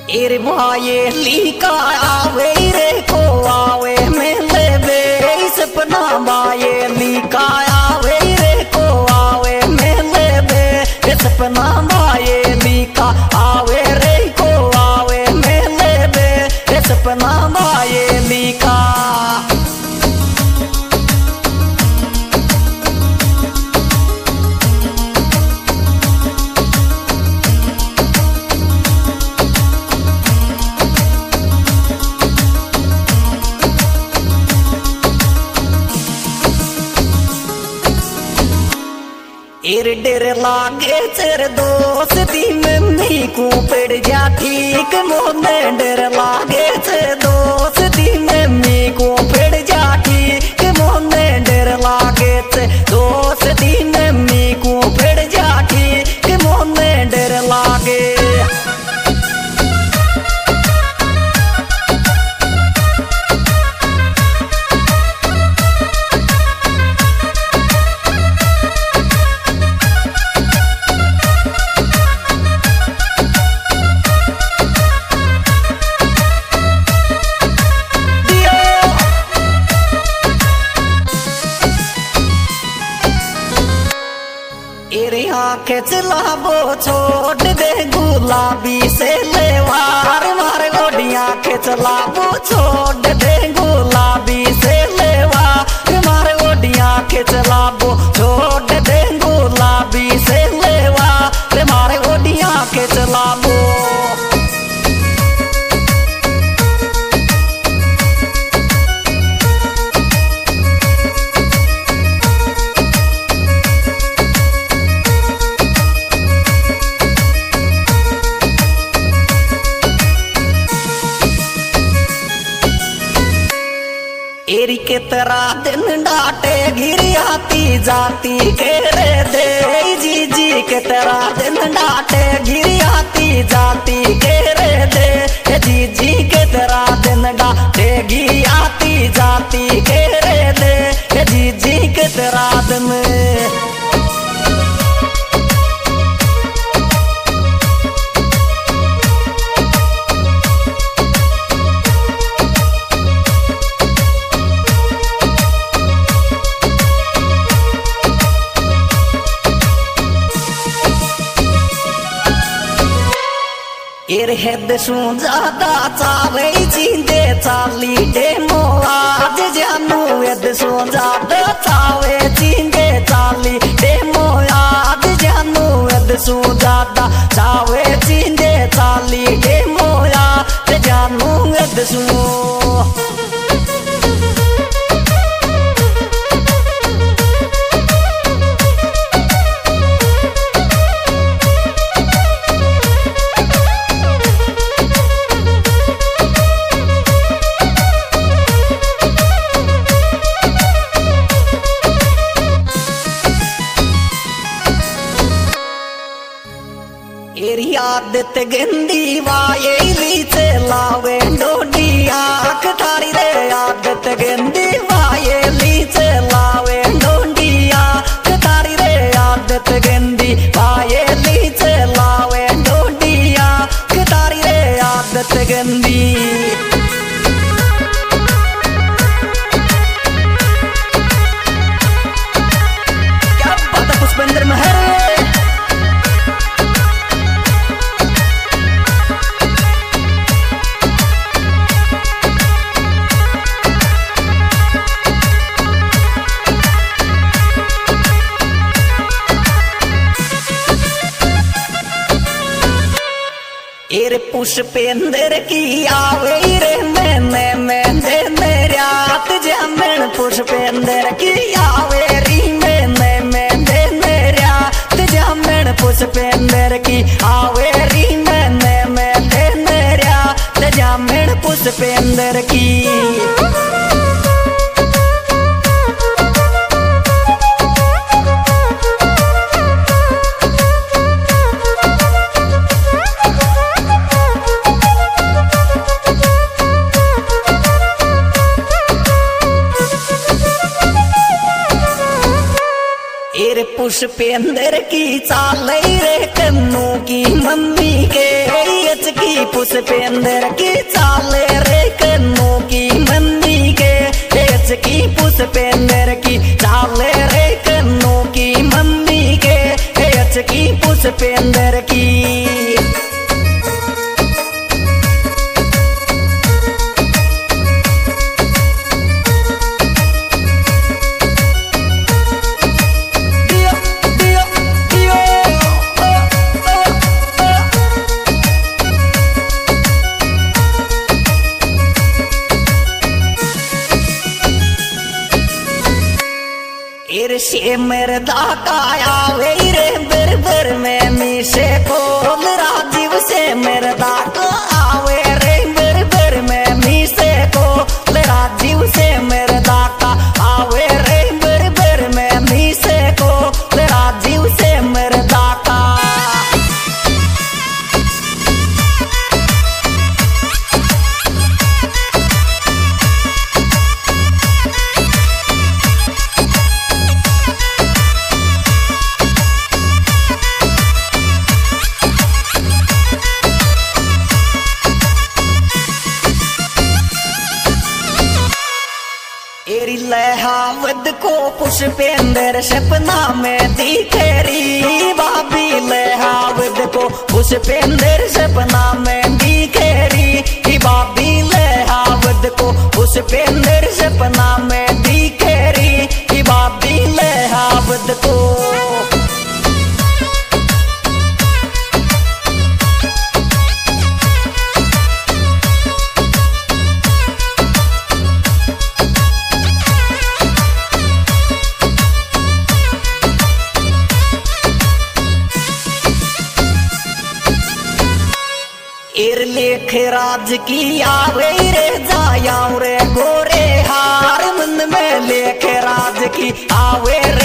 एर भाये लिका आवे रे को आवे मेले बे सपना भाये लिका आवे रे को आवे मेले बे सपना भाये लिका आवे रे को आवे मेले बे सपना भाये लिका एर डेर लागे चर दोस्ती में मी को पड़ जा ठीक मोने डेर लागे चर दोस्ती में मी को पड़ जा ठीक मोने डेर लागे चर दोस्ती में मी को पड़ जा ठीक मोने डेर लागे आंखें चलाबो छोड़ दे गुलाबी से लेवार मार गोडियां आंखें चलाबो छोड़ दे गुलाबी से लेवार मार गोडियां आंखें चलाबो छोड़ दे गुलाबी से लेवार मार गोडियां आंखें चलाबो एरी के तरह दिन डाटे गिरी आती जाती के रे दे जी के तरह दिन डाटे गिरी आती जाती के रे दे जी के तरह दिन डाटे गिरी आती जाती के रे दे जी के तरह दिन एर हेद सु ज्यादा चावे जींदे चाली डेमो आज जानू हेद सु ज्यादा चावे जींदे चाली डेमो आज जानू हेद सु ज्यादा चावे जींदे चाली डेमो आज जानू हेद सु एरी आदत गंदी वाये लीचे लावे डोडिया कटारी रे आदत गंदी वाये लीचे लावे डोडिया कटारी रे आदत गंदी वाये लीचे लावे डोडिया कटारी रे आदत गंदी क्या बात है पुष्पेंद्र महर एर पुष्पेंद्र की आवे रे मैंने मेरा जामन पुष्पेंद्र की आवे री मैंने मेरा जामन पुष्पेंद्र की आवे री मैंने मेरा जामन पुष्पेंद्र की पुष्पेंद्र की चाल रे कन्नू की मम्मी के की पुष्पेंद्र की चाले रे कन्नू की मंदी के हेच की पुष्पेंद्र की चाले रे कन्नू की मंदी के हेच की पुष्पेंद्र की से मेरे दाकाया वे रे बर में मीसे को राजीव से मेरे दाका आवे रे बर में मीसे को राजीव से मेरे दाका आवे रे बर में मीसे को राजीव से मेरे दाका लहावद को पुष्पेंद्र सपना में दिखेरी भाभी लहावद को पुष्पेंद्र सपना में दिखेरी भाभी लहावद को पुष्पेंद्र सपना में दिखेरी भाभी लहावद को लेख राज की आवे रे जाया रे गोरे हार मन में लेख राज की आवे